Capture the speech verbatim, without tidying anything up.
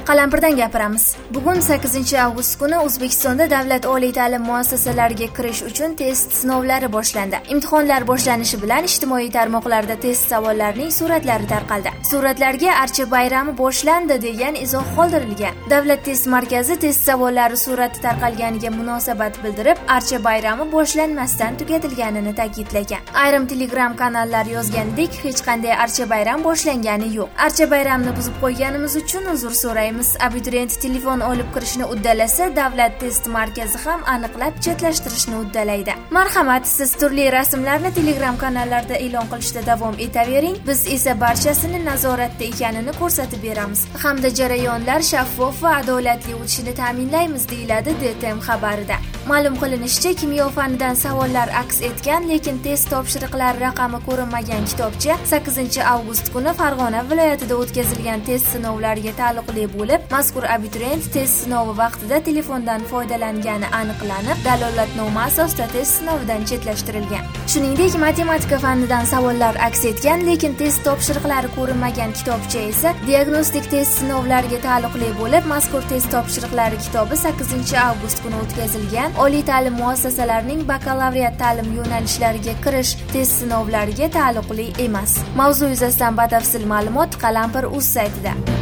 Qalampirdan gapiramiz. Bugun sakkizinchi avgust kuni O'zbekistonda davlat oliy ta'lim muassasalariga kirish uchun test sinovlari boshlandi. Imtihonlar boshlanishi bilan ijtimoiy tarmoqlarda test savollarining suratlari tarqaldi. Suratlarga Archa bayrami boshlandi degan izoh qoldirilgan. Davlat test markazi test savollari surati tarqalganiga munosabat bildirib, Archa bayrami boshlanmasdan tugatilganini ta'kidlagan. Ayrim Telegram kanallar yozganidek, hech qanday Archa bayram boshlangani yo'q. Archa bayramni buzib qo'yganimiz uchun uzr so'raymiz. Abituriyent telefon olib kirishni uddalasa, davlat test markazi ham aniqlab chetlashtirishni uddalaydi. Marhamat, siz turli rasmlarni Telegram kanallarda e'lon qilishda davom etavering. Biz esa barchasini nazoratda ekanini ko'rsatib beramiz hamda jarayonlar shaffof va adolatli o'tishini ta'minlaymiz, deyiladi D T M xabarida. Ma'lum qilinishicha, kimyo fanidan savollar aks etgan, lekin test topshiriqlari raqami ko'rinmagan kitobcha sakkizinchi avgust kuni Farg'ona viloyatida o'tkazilgan test sinovlariga taalluqli bo'lib, mazkur abituriyent test sinovi vaqtida telefondan foydalangani aniqlanib, dalolatnoma asosida test sinovidan chetlashtirilgan. Shuningdek, matematika fanidan savollar aks etgan, lekin test topshiriqlari ko'rinmagan kitobcha esa diagnostik test sinovlariga taalluqli bo'lib, mazkur test topshiriqlari kitobi sakkizinchi avgust kuni o'tkazilgan oliy ta'lim muassasalarining bakalavriat ta'lim yo'nalishlariga kirish test sinovlariga taalluqli emas. Mavzu yuzasidan batafsil ma'lumot Qalampir.uz saytida.